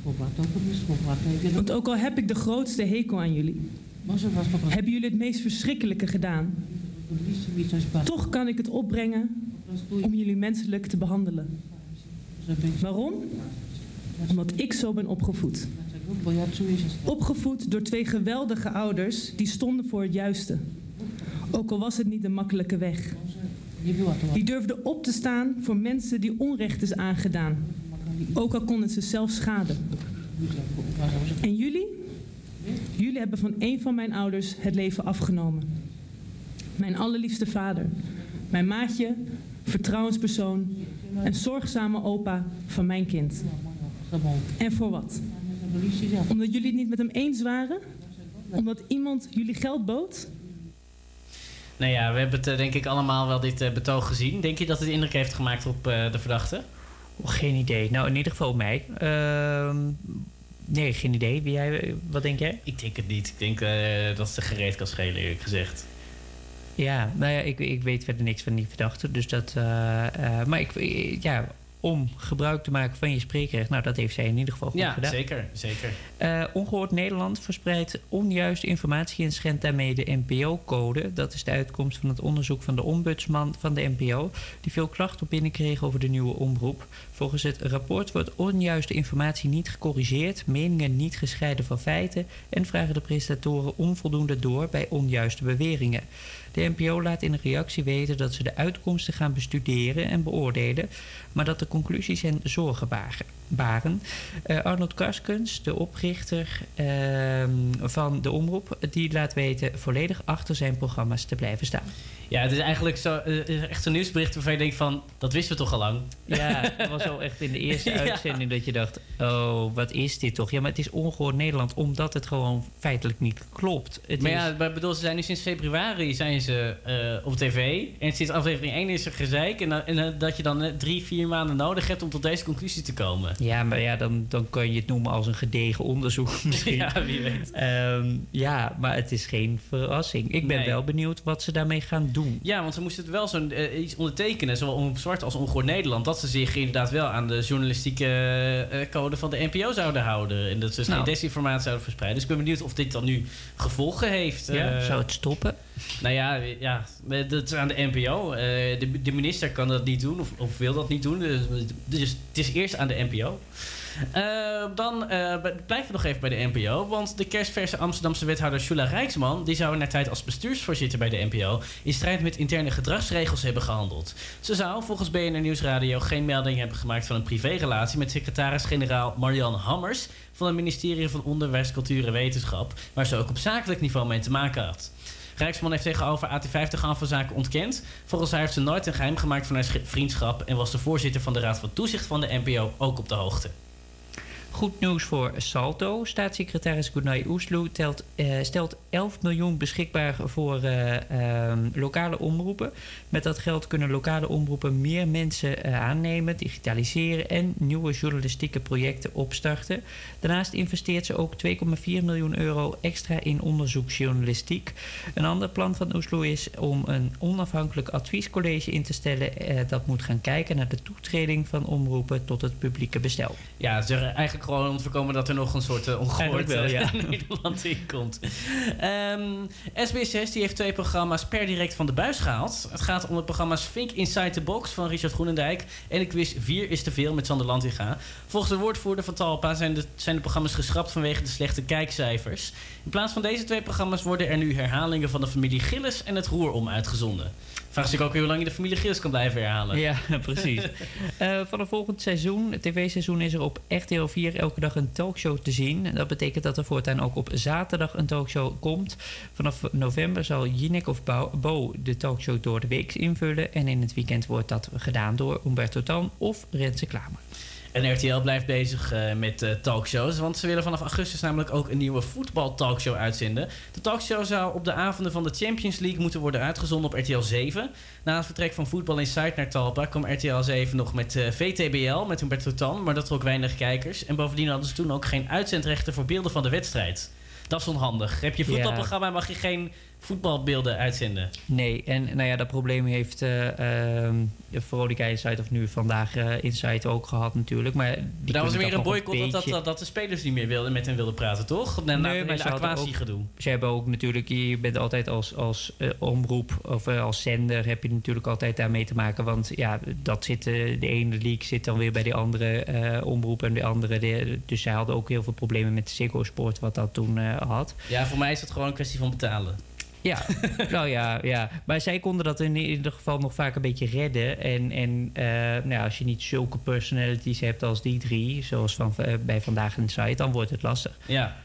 R: Want ook al heb ik de grootste hekel aan jullie, hebben jullie het meest verschrikkelijke gedaan. Toch kan ik het opbrengen om jullie menselijk te behandelen. Waarom? Omdat ik zo ben opgevoed. Opgevoed door 2 geweldige ouders die stonden voor het juiste. Ook al was het niet de makkelijke weg. Die durfden op te staan voor mensen die onrecht is aangedaan. Ook al kon het ze zelf schaden. En jullie? Jullie hebben van een van mijn ouders het leven afgenomen. Mijn allerliefste vader. Mijn maatje, vertrouwenspersoon en zorgzame opa van mijn kind. En voor wat? Omdat jullie het niet met hem eens waren? Omdat iemand jullie geld bood?
B: Nou ja, we hebben het denk ik allemaal wel dit betoog gezien. Denk je dat het indruk heeft gemaakt op de verdachte?
C: Geen idee. Nou, in ieder geval op mij. Nee, geen idee. Wat denk jij?
B: Ik denk het niet. Ik denk dat ze gereed kan schelen, eerlijk gezegd.
C: Ja, nou ja, ik weet verder niks van die verdachte. Dus dat... maar om gebruik te maken van je spreekrecht... nou, dat heeft zij in ieder geval goed gedaan.
B: Ja, zeker.
C: Ongehoord Nederland verspreidt onjuiste informatie... en schendt daarmee de NPO-code. Dat is de uitkomst van het onderzoek van de ombudsman van de NPO... die veel klachten op binnenkreeg over de nieuwe omroep. Volgens het rapport wordt onjuiste informatie niet gecorrigeerd... meningen niet gescheiden van feiten... en vragen de presentatoren onvoldoende door bij onjuiste beweringen. De NPO laat in een reactie weten dat ze de uitkomsten gaan bestuderen en beoordelen... maar dat de conclusies hen zorgen baren. Arnold Karskens, de oprichter van de omroep... die laat weten volledig achter zijn programma's te blijven staan.
B: Ja, het is eigenlijk zo, echt zo'n nieuwsbericht waarvan je denkt van... dat wisten we toch al lang?
C: Ja, het was al echt in de eerste uitzending dat je dacht... oh, wat is dit toch? Ja, maar het is ongehoord Nederland... omdat het gewoon feitelijk niet klopt.
B: Maar bedoel, ze zijn nu sinds februari zijn ze op tv... en sinds aflevering 1 is er gezeik... en dat je dan 3-4 maanden nodig hebt om tot deze conclusie te komen.
C: Ja, maar ja, dan kun je het noemen als een gedegen onderzoek misschien.
B: Ja, wie weet.
C: Ja, maar het is geen verrassing. Ik ben wel benieuwd wat ze daarmee gaan doen.
B: Ja, want ze moesten het wel iets ondertekenen, zowel Omroep Zwart als Ongehoord Nederland... dat ze zich inderdaad wel aan de journalistieke code van de NPO zouden houden. En dat ze geen desinformatie zouden verspreiden. Dus ik ben benieuwd of dit dan nu gevolgen heeft.
C: Zou het stoppen?
B: Nou ja, dat is aan de NPO. De minister kan dat niet doen of wil dat niet doen. Dus het is eerst aan de NPO. Dan blijven we nog even bij de NPO. Want de kerstverse Amsterdamse wethouder Shula Rijksman... die zou in haar tijd als bestuursvoorzitter bij de NPO... in strijd met interne gedragsregels hebben gehandeld. Ze zou volgens BNR Nieuwsradio geen melding hebben gemaakt... van een privérelatie met secretaris-generaal Marianne Hammers... van het ministerie van Onderwijs, Cultuur en Wetenschap... waar ze ook op zakelijk niveau mee te maken had. Rijksman heeft tegenover AT50 aanvalzaken ontkend. Volgens haar heeft ze nooit een geheim gemaakt van haar vriendschap... en was de voorzitter van de Raad van Toezicht van de NPO ook op de hoogte.
C: Goed nieuws voor Salto. Staatssecretaris Gunay Oesloe stelt 11 miljoen beschikbaar voor lokale omroepen. Met dat geld kunnen lokale omroepen meer mensen aannemen, digitaliseren en nieuwe journalistieke projecten opstarten. Daarnaast investeert ze ook 2,4 miljoen euro extra in onderzoeksjournalistiek. Een ander plan van Oesloe is om een onafhankelijk adviescollege in te stellen dat moet gaan kijken naar de toetreding van omroepen tot het publieke bestel.
B: Ja, het is eigenlijk eigenlijk gewoon om te voorkomen dat er nog een soort ongehoord Nederland in komt. SBS6 die heeft 2 programma's per direct van de buis gehaald. Het gaat om de programma's Think Inside the Box van Richard Groenendijk en de quiz 4 is te veel met Sander Lantinga. Volgens de woordvoerder van Talpa zijn de programma's geschrapt vanwege de slechte kijkcijfers. In plaats van deze 2 programma's worden er nu herhalingen van de familie Gillis en het Roerom uitgezonden. Vraag zich ook weer hoe lang je de familie Gillis kan blijven herhalen.
C: Ja, precies. Vanaf volgend seizoen, het tv-seizoen, is er op RTL 4 elke dag een talkshow te zien. Dat betekent dat er voortaan ook op zaterdag een talkshow komt. Vanaf november zal Jinek of Bo de talkshow door de week invullen. En in het weekend wordt dat gedaan door Humberto Tan of Renze Klamer.
B: En RTL blijft bezig met talkshows, want ze willen vanaf augustus namelijk ook een nieuwe voetbal-talkshow uitzenden. De talkshow zou op de avonden van de Champions League moeten worden uitgezonden op RTL 7. Na het vertrek van Voetbal Insight naar Talpa kwam RTL 7 nog met VTBL, met Humberto Tan, maar dat trok weinig kijkers. En bovendien hadden ze toen ook geen uitzendrechten voor beelden van de wedstrijd. Dat is onhandig. Heb je voetbalprogramma, mag je geen voetbalbeelden uitzenden.
C: Nee, en dat probleem heeft Veronica Insight of nu vandaag Insight ook gehad natuurlijk. Maar
B: daar was er weer een boycott dat de spelers niet meer met hen wilden praten, toch? Na het hele aquatie-gedoe.
C: Ze hebben ook natuurlijk, je bent altijd als omroep of als zender heb je natuurlijk altijd daarmee te maken. Want ja, dat zit, de ene league zit dan weer bij de andere omroep en de andere. Dus zij hadden ook heel veel problemen met de Ziggo Sport wat dat toen had.
B: Ja, voor mij is het gewoon een kwestie van betalen.
C: Ja, nou ja. Maar zij konden dat in ieder geval nog vaak een beetje redden. En als je niet zulke personalities hebt als die 3, zoals bij Vandaag in Site, dan wordt het lastig.
B: Ja.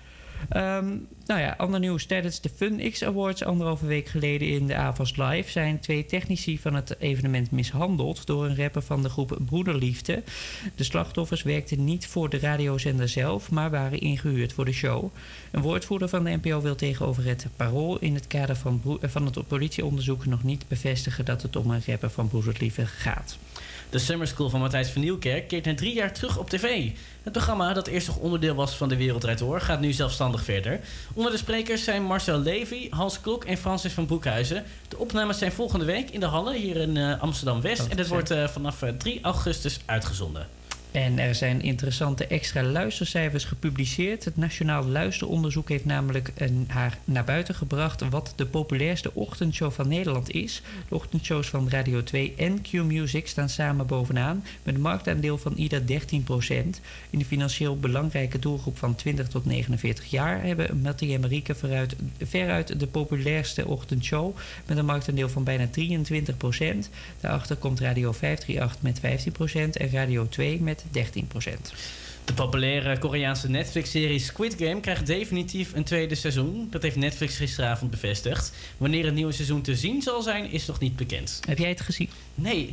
C: Ander nieuws. Tijdens de FunX Awards 1,5 week geleden in de Avas Live zijn 2 technici van het evenement mishandeld door een rapper van de groep Broederliefde. De slachtoffers werkten niet voor de radiozender zelf, maar waren ingehuurd voor de show. Een woordvoerder van de NPO wil tegenover het Parool in het kader van het politieonderzoek nog niet bevestigen dat het om een rapper van Broederliefde gaat.
B: De Summer School van Matthijs van Nieuwkerk keert na 3 jaar terug op tv. Het programma, dat eerst nog onderdeel was van De Wereld Draait Door, gaat nu zelfstandig verder. Onder de sprekers zijn Marcel Levy, Hans Klok en Francis van Broekhuizen. De opnames zijn volgende week in de Hallen hier in Amsterdam-West. En dit wordt vanaf 3 augustus uitgezonden.
C: En er zijn interessante extra luistercijfers gepubliceerd. Het Nationaal Luisteronderzoek heeft namelijk naar buiten gebracht wat de populairste ochtendshow van Nederland is. De ochtendshows van Radio 2 en Q-Music staan samen bovenaan met een marktaandeel van ieder 13%. In de financieel belangrijke doelgroep van 20 tot 49 jaar hebben Mattie en Marieke veruit de populairste ochtendshow met een marktaandeel van bijna 23%. Daarachter komt Radio 538 met 15% en Radio 2 met 13%.
B: De populaire Koreaanse Netflix-serie Squid Game krijgt definitief een tweede seizoen. Dat heeft Netflix gisteravond bevestigd. Wanneer het nieuwe seizoen te zien zal zijn, is nog niet bekend.
C: Heb jij het gezien?
B: Nee,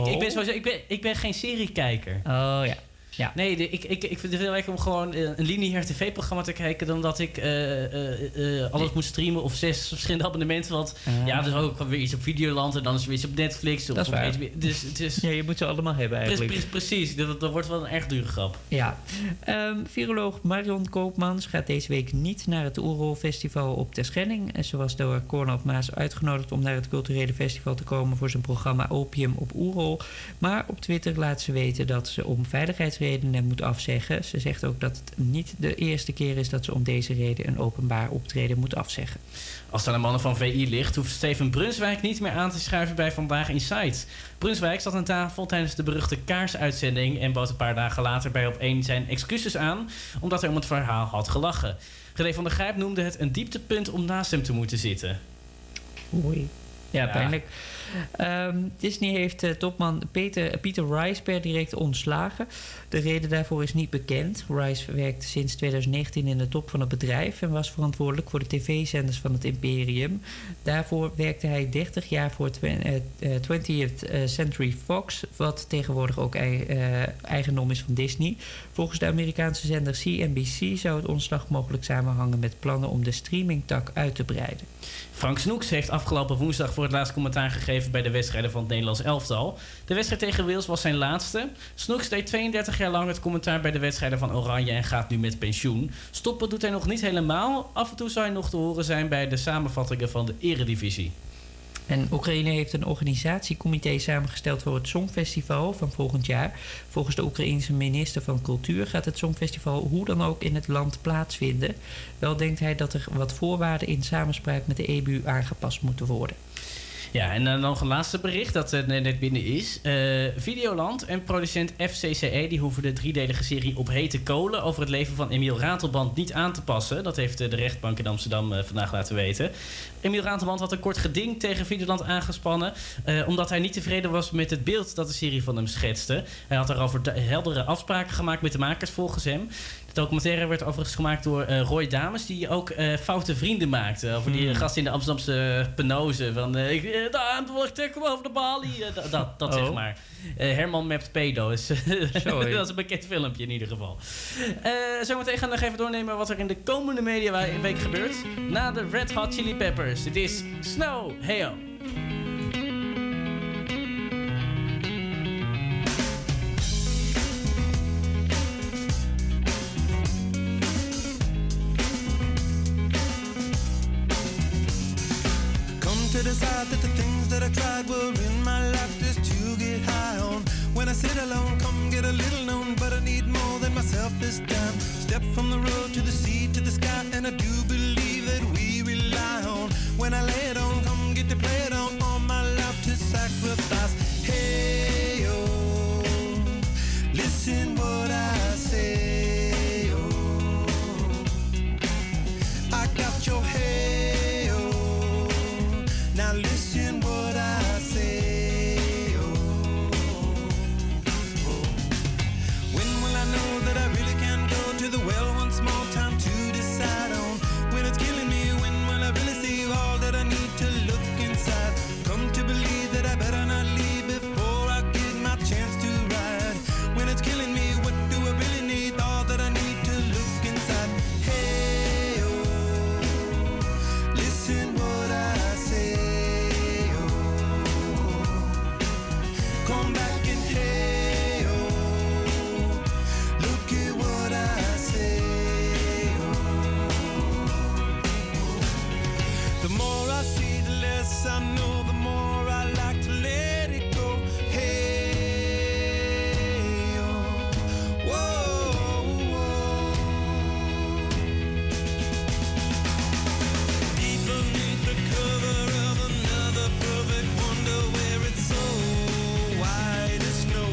B: ik ben geen seriekijker.
C: Oh ja. Ja.
B: Nee, ik vind het heel lekker om gewoon een lineair tv-programma te kijken dan dat ik alles moet streamen of 6 verschillende abonnementen. Want er is ook weer iets op Videoland en dan is er weer iets op Netflix.
C: Dat is waar. Ja, je moet ze allemaal hebben eigenlijk.
B: Precies, dat wordt wel een erg dure grap.
C: Ja. Viroloog Marion Koopmans gaat deze week niet naar het Oerol Festival op Terschelling. En ze was door Cornel Maas uitgenodigd om naar het culturele festival te komen voor zijn programma Opium op Oerol. Maar op Twitter laat ze weten dat ze om veiligheidsredenen moet afzeggen. Ze zegt ook dat het niet de eerste keer is dat ze om deze reden een openbaar optreden moet afzeggen.
B: Als het aan de mannen van VI ligt, hoeft Steven Brunswijk niet meer aan te schuiven bij Vandaag Insight. Brunswijk zat aan tafel tijdens de beruchte Kaars-uitzending en bood een paar dagen later bij Op1 zijn excuses aan, omdat hij om het verhaal had gelachen. René van der Grijp noemde het een dieptepunt om naast hem te moeten zitten.
C: Oei. Ja, pijnlijk. Disney heeft topman Peter Rice per direct ontslagen. De reden daarvoor is niet bekend. Rice werkte sinds 2019 in de top van het bedrijf en was verantwoordelijk voor de tv-zenders van het imperium. Daarvoor werkte hij 30 jaar voor 20th Century Fox, wat tegenwoordig ook eigendom is van Disney. Volgens de Amerikaanse zender CNBC zou het ontslag mogelijk samenhangen met plannen om de streamingtak uit te breiden.
B: Frank Snoeks heeft afgelopen woensdag voor het laatst commentaar gegeven bij de wedstrijden van het Nederlands elftal. De wedstrijd tegen Wales was zijn laatste. Snoeks deed 32 jaar lang het commentaar bij de wedstrijden van Oranje en gaat nu met pensioen. Stoppen doet hij nog niet helemaal. Af en toe zou hij nog te horen zijn bij de samenvattingen van de Eredivisie.
C: En Oekraïne heeft een organisatiecomité samengesteld voor het Songfestival van volgend jaar. Volgens de Oekraïense minister van Cultuur gaat het Songfestival hoe dan ook in het land plaatsvinden. Wel denkt hij dat er wat voorwaarden in samenspraak met de EBU aangepast moeten worden.
B: Ja, en dan nog een laatste bericht dat net binnen is. Videoland en producent FCCE die hoeven de 3-delige serie Op hete kolen over het leven van Emiel Ratelband niet aan te passen. Dat heeft de rechtbank in Amsterdam vandaag laten weten. Emiel Ratelband had een kort geding tegen Videoland aangespannen, omdat hij niet tevreden was met het beeld dat de serie van hem schetste. Hij had daarover heldere afspraken gemaakt met de makers volgens hem. De documentaire werd overigens gemaakt door Roy Dames, die ook Foute Vrienden maakte. Over die gast in de Amsterdamse penose. Van, de antwoord over de balie. Dat zeg maar. Herman Mapt Pedo. Dat is een bekend filmpje in ieder geval. Zometeen gaan we nog even doornemen wat er in de komende mediaweek gebeurt. Na de Red Hot Chili Peppers. Het is Snow. Heyo.
Q: To decide that the things that I tried were in my life just to get high on. When I sit alone, come get a little known, but I need more than myself this time. Step from the road to the sea to the sky, and I do believe that we rely on. When I lay it on, come get to play it on, all my life to sacrifice. Hey, oh, listen what I say, oh, I got your head. Now listen what I say, oh, oh. When will I know that I really can go to the well once more? Time to decide on when it's killing me. When will I really see all that I need to look inside? Come to believe that I better not leave before I get my chance to ride. When it's killing me, what do I really need? All that I need to look inside. Hey, oh, listen what I say. Come back and hey, oh, look at what I say, oh. The more I see, the less I know, the more I like to let it go. Hey, oh, whoa, whoa. Deep beneath the cover of another perfect wonder where it's so white as snow,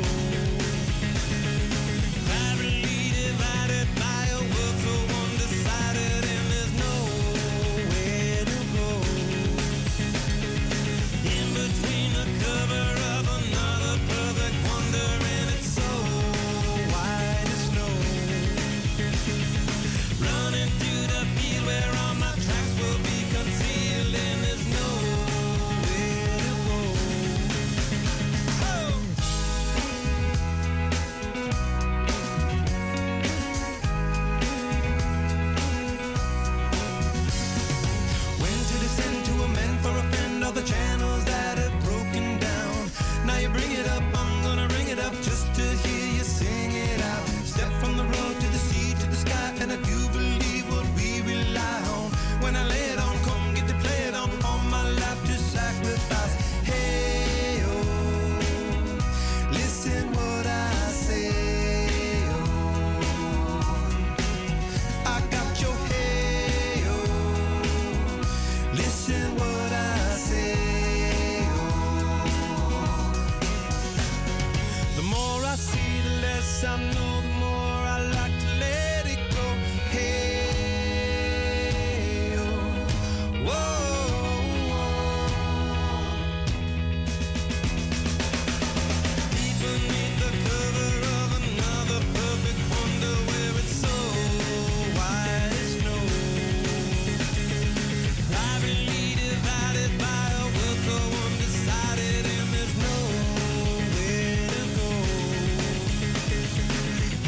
Q: privately divided by a world so undecided, and there's nowhere to go. In between the cover of another perfect wonder, and it's so white as snow, running through the field where all my tracks will be concealed, and there's nowhere to go. When to descend to amend for a friend, all the channels that have broken down. Now you bring it up, I'm gonna ring it up just to hear you sing it out. Step from the road to the sea to the sky, and I do believe what we rely on. When I lay it on, come get to play it on, all my life to sacrifice. Hey, oh, listen what I say, oh, I got your hey, oh, listen what I say, oh. The more I see, the less I know, the more I like to let it go. Hey, oh, whoa, whoa. Deep beneath the cover of another perfect wonder where it's so white as snow, privately divided by a world so undecided, and there's nowhere to go.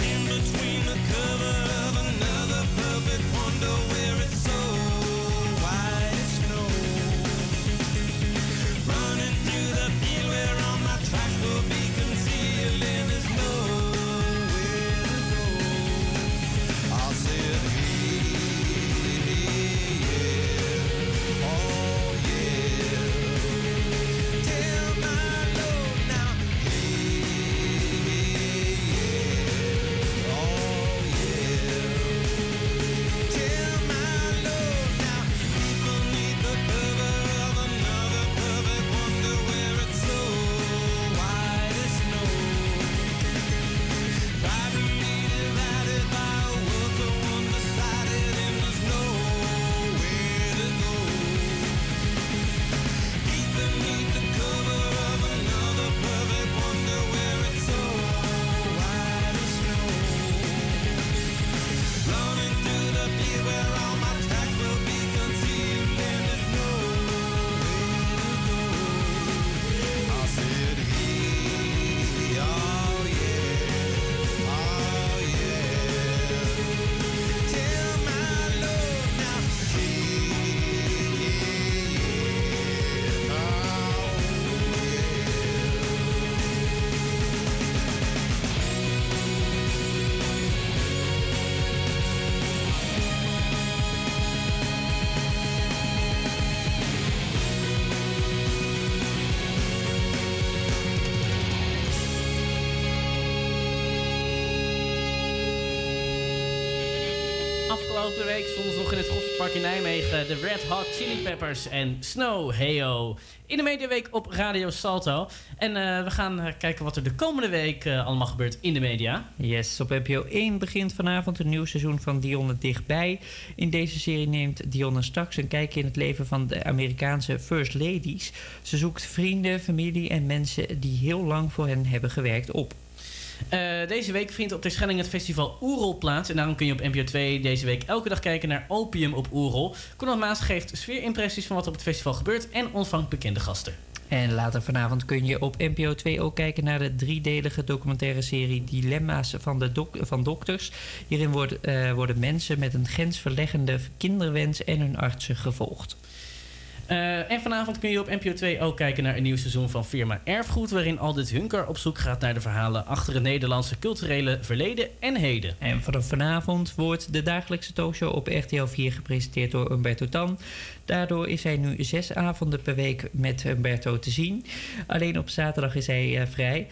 B: Afgelopen week stonden ze nog in het Gosselpark in Nijmegen. De Red Hot Chili Peppers en Snow Heyo. In de Mediaweek op Radio Salto. En we gaan kijken wat er de komende week allemaal gebeurt in de media.
C: Yes, op NPO 1 begint vanavond een nieuw seizoen van Dionne Dichtbij. In deze serie neemt Dionne straks een kijkje in het leven van de Amerikaanse First Ladies. Ze zoekt vrienden, familie en mensen die heel lang voor hen hebben gewerkt op.
B: Deze week vindt op Terschelling het festival Oerol plaats. En daarom kun je op NPO 2 deze week elke dag kijken naar Opium op Oerol. Conrad Maas geeft sfeerimpressies van wat op het festival gebeurt en ontvangt bekende gasten.
C: En later vanavond kun je op NPO 2 ook kijken naar de 3-delige documentaire serie Dilemma's van dokters. Hierin worden mensen met een grensverleggende kinderwens en hun artsen gevolgd.
B: En vanavond kun je op NPO 2 ook kijken naar een nieuw seizoen van Firma Erfgoed, waarin Aldit Hunker op zoek gaat naar de verhalen achter het Nederlandse culturele verleden en heden.
C: En vanaf vanavond wordt de dagelijkse talkshow op RTL 4 gepresenteerd door Humberto Tan. Daardoor is hij nu 6 avonden per week met Humberto te zien. Alleen op zaterdag is hij vrij.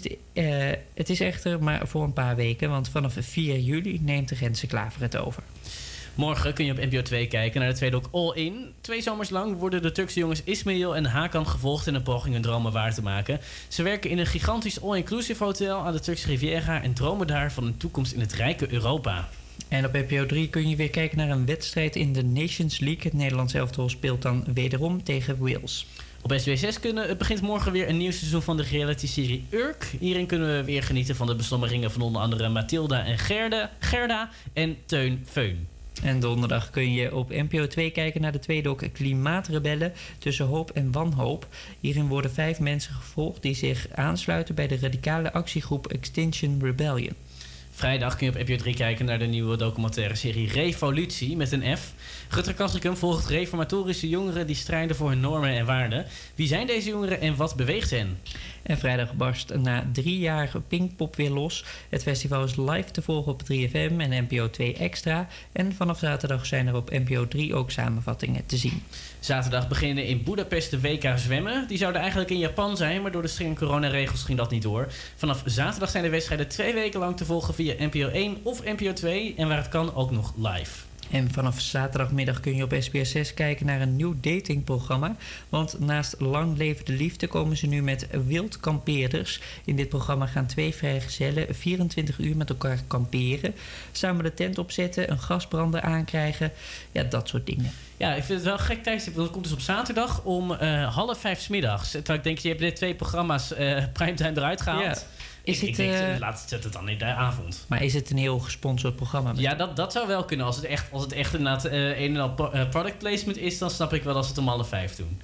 C: Het is echter maar voor een paar weken, want vanaf 4 juli neemt de Renze Klaver het over.
B: Morgen kun je op NPO 2 kijken naar de tweede ook All In. 2 zomers lang worden de Turkse jongens Ismail en Hakan gevolgd in een poging hun dromen waar te maken. Ze werken in een gigantisch all-inclusive hotel aan de Turkse Riviera en dromen daar van een toekomst in het rijke Europa.
C: En op NPO 3 kun je weer kijken naar een wedstrijd in de Nations League. Het Nederlands elftal speelt dan wederom tegen Wales.
B: Op SBS6 begint morgen weer een nieuw seizoen van de reality-serie Urk. Hierin kunnen we weer genieten van de beslommeringen van onder andere Mathilda en Gerda en Teun Feun.
C: En donderdag kun je op NPO 2 kijken naar de tweede ook Klimaatrebellen tussen hoop en wanhoop. Hierin worden 5 mensen gevolgd die zich aansluiten bij de radicale actiegroep Extinction Rebellion.
B: Vrijdag kun je op NPO 3 kijken naar de nieuwe documentaire serie Revolutie met een F. Rutger Kastrikum volgt reformatorische jongeren die strijden voor hun normen en waarden. Wie zijn deze jongeren en wat beweegt hen?
C: En vrijdag barst na 3 jaar Pinkpop weer los. Het festival is live te volgen op 3FM en NPO 2 Extra. En vanaf zaterdag zijn er op NPO 3 ook samenvattingen te zien.
B: Zaterdag beginnen in Boedapest de WK zwemmen. Die zouden eigenlijk in Japan zijn, maar door de strenge coronaregels ging dat niet door. Vanaf zaterdag zijn de wedstrijden 2 weken lang te volgen via NPO 1 of NPO 2 en waar het kan ook nog live.
C: En vanaf zaterdagmiddag kun je op SBS6 kijken naar een nieuw datingprogramma. Want naast Lang Leven de Liefde komen ze nu met Wild Kampeerders. In dit programma gaan 2 vrijgezellen 24 uur met elkaar kamperen. Samen de tent opzetten, een gasbrander aankrijgen. Ja, dat soort dingen.
B: Ja, ik vind het wel een gek tijdstip. Want het komt dus op zaterdag om 4:30 's middags. Terwijl ik denk, je hebt net 2 programma's primetime eruit gehaald. Ja. Ik denk, zet het dan in de avond.
C: Maar is het een heel gesponsord programma?
B: Ja, dat zou wel kunnen. Als het echt inderdaad een en al product placement is, dan snap ik wel als het om 4:30 doen.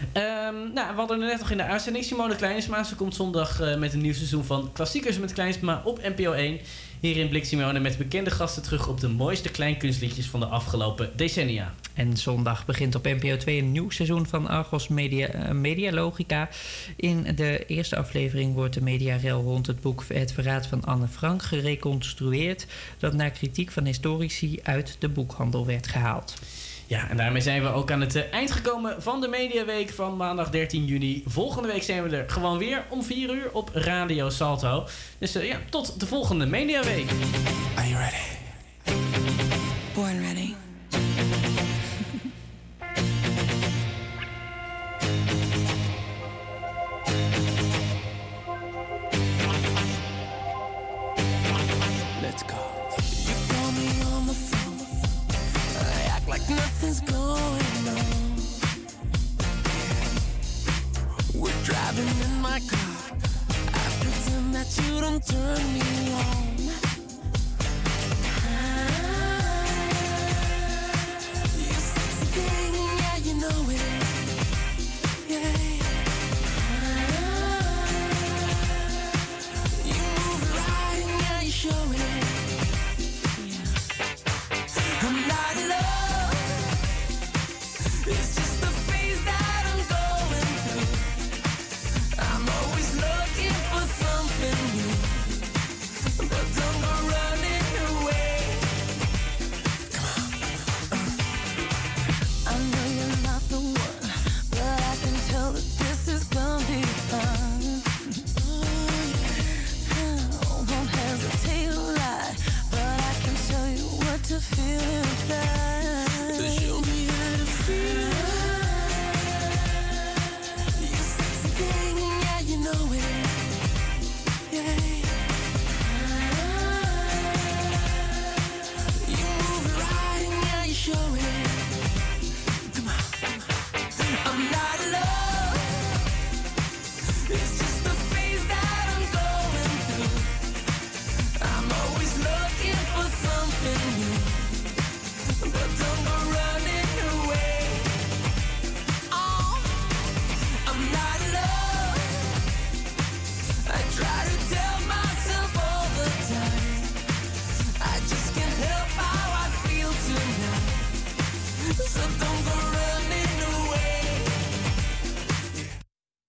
B: We hadden er net nog in de uitzending Simone Kleinsma. Ze komt zondag met een nieuw seizoen van Klassiekers met Kleinsma op NPO 1. Hierin blikt Simone met bekende gasten terug op de mooiste kleinkunstliedjes van de afgelopen decennia.
C: En zondag begint op NPO 2 een nieuw seizoen van Argos Media Logica. In de eerste aflevering wordt de mediarel rond het boek Het Verraad van Anne Frank gereconstrueerd, dat na kritiek van historici uit de boekhandel werd gehaald.
B: Ja, en daarmee zijn we ook aan het eind gekomen van de Mediaweek van maandag 13 juni. Volgende week zijn we er gewoon weer om 4 uur op Radio Salto. Dus tot de volgende Mediaweek.
O: Are you ready? Born ready. Let's go. You call me on the phone. I act like nothing's going on. We're driving in my car. I pretend that you don't turn me on.